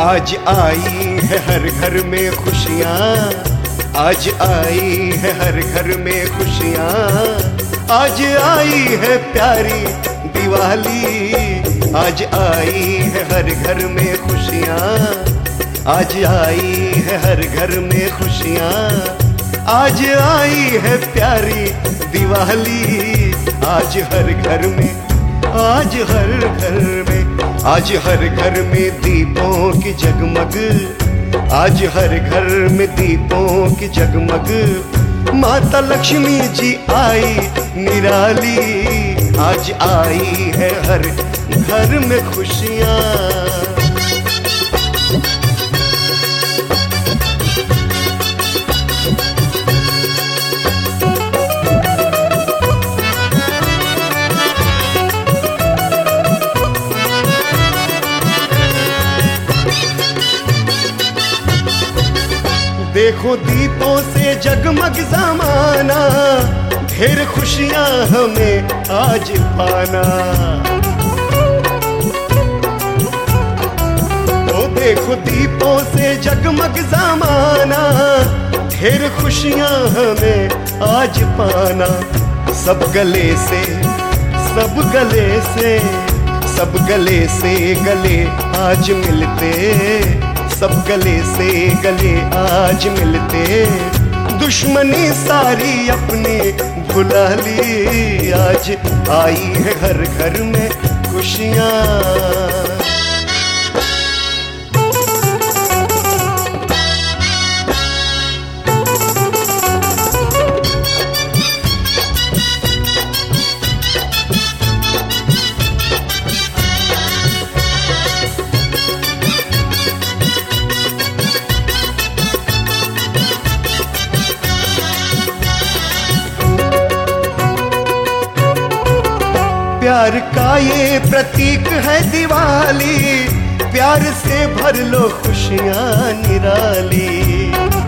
आज आई है हर घर में खुशियाँ, आज आई है हर घर में खुशियाँ, आज आई है प्यारी दिवाली, आज आई है हर घर में खुशियाँ, आज आई है हर घर में खुशियाँ, आज आई है प्यारी दिवाली, आज हर घर में, आज हर घर में, आज हर घर में दीपों की जगमग, आज हर घर में दीपों की जगमग, माता लक्ष्मी जी आई निराली, आज आई है हर घर में खुशियाँ। देखो दीपों से जगमग ज़माना, ढेर खुशियाँ हमें आज पाना। तो देखो दीपों से जगमग ज़माना, ढेर खुशियाँ हमें आज पाना। सब गले से, सब गले से, सब गले से गले आज मिलते, सब गले से गले आज मिलते, दुश्मनी सारी अपनी भुला ली, आज आई है हर घर में खुशियाँ। प्यार का ये प्रतीक है दिवाली, प्यार से भर लो खुशियाँ निराली।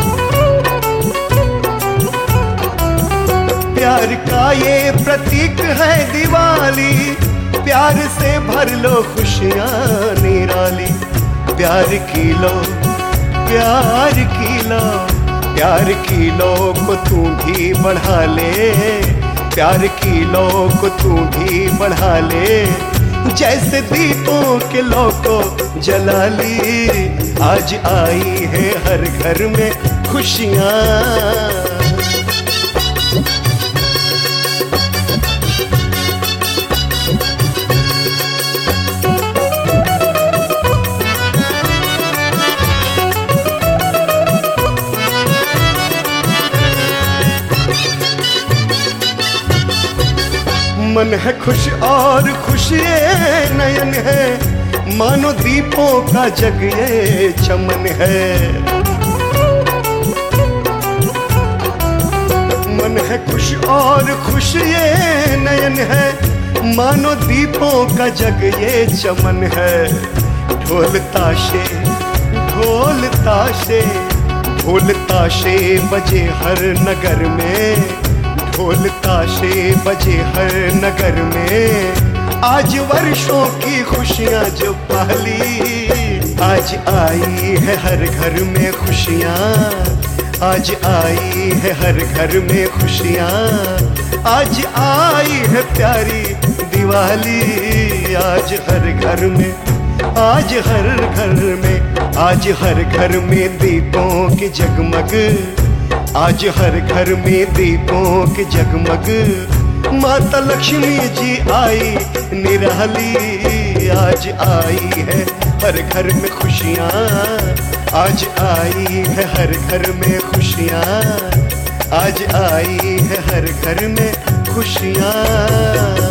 प्यार का ये प्रतीक है दिवाली, प्यार से भर लो खुशियाँ निराली। प्यार की लो, प्यार की लो, प्यार की लो को तू भी बढ़ा ले, प्यार की लो को तू भी बढ़ा ले, जैसे दीपों के लो को जला ली, आज आई है हर घर में खुशियाँ। मन है खुश और खुश ये नयन है, मानो दीपों का जग ये चमन है। मन है खुश और खुश ये नयन है, मानो दीपों का जग ये चमन है। ढोल ताशे, ढोल ताशे, ढोल ताशे बजे हर नगर में, ढोल ताशे बजे हर नगर में, आज वर्षों की खुशियाँ जो पहली, आज आई है हर घर में खुशियाँ, आज आई है हर घर में खुशियाँ, आज आई है प्यारी दिवाली, आज हर घर में, आज हर घर में, आज हर घर में दीपों की जगमग, आज हर घर में दीपों की जगमग, माता लक्ष्मी जी आई निराली, आज आई है हर घर में खुशियाँ, आज आई है हर घर में खुशियाँ, आज आई है हर घर में खुशियाँ।